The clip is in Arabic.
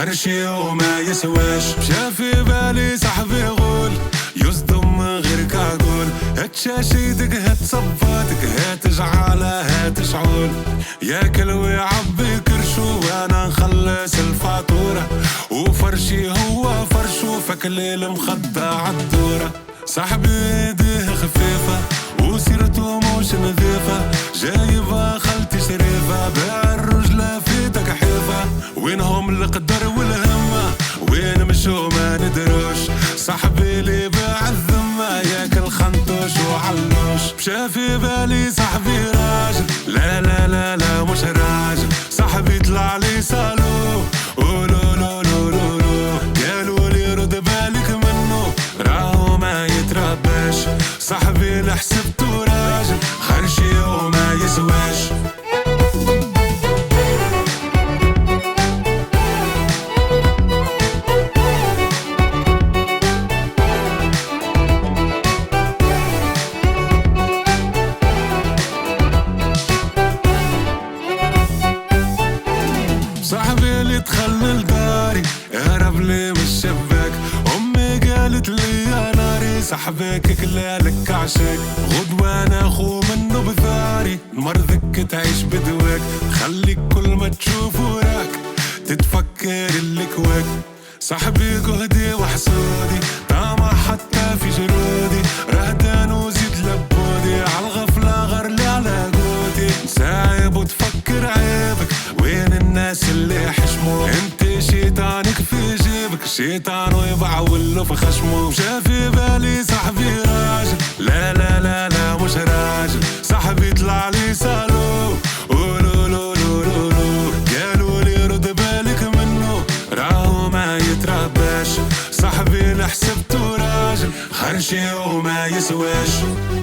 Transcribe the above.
خرشي وما يسواش. شافي بالي صاحبي يقول يصدم من غير كاقول، هتشاشيتك هتصباتك هتجعلها هتشعول، ياكل ويعبي كرشو وانا نخلص الفاتورة، وفرشي هو فرشو فكلي المخدة عالدورة. صاحبي ايديه خفيفة وسيرته مش نظيفة، جايبها خالتي شريفة بيع الرجلة في تكحيفة، وينهم القدر والهمة وين مشو ما ندروش. صاحبي اللي باع الذمة ياكل خنطوش وعلوش. مشى في بالي صاحبي راجل، لا لا لا لا مش راجل، صاحبي طلع لي سالو ولو لو لو لو لو، قالوا لي رد بالك منه راهو ما يترباش. صاحبي اللي حسبته راجل خرشي وما يسواش. صاحبي اللي دخل لداري هرب لي من الشباك، امي قالت لي يا ناري صاحبك كلالك عشاك، غدوة انا اخو منه بثاري، مرضك تعيش بدواك، خليك كل ما تشوف وراك تتفكر اللي كواك. صاحبي جهدي وحسودي طامع حتى في جرودي، رهدان وزيد لبودي عالغفلة غرلي على قودي، سايب وتفكر عيبك وين الناس اللي حشموا، انت شيطانك في جيبك شيطان ويبعول له في خشمه. شافي بالي صاحبي راجل، لا لا لا لا مش راجل، صاحبي طلع لي سالو ولو لو لو لو لو، قالوا لي رد بالك منه راهو ما يترباش. صاحبي اللي حسبته راجل خرشي وما يسواش.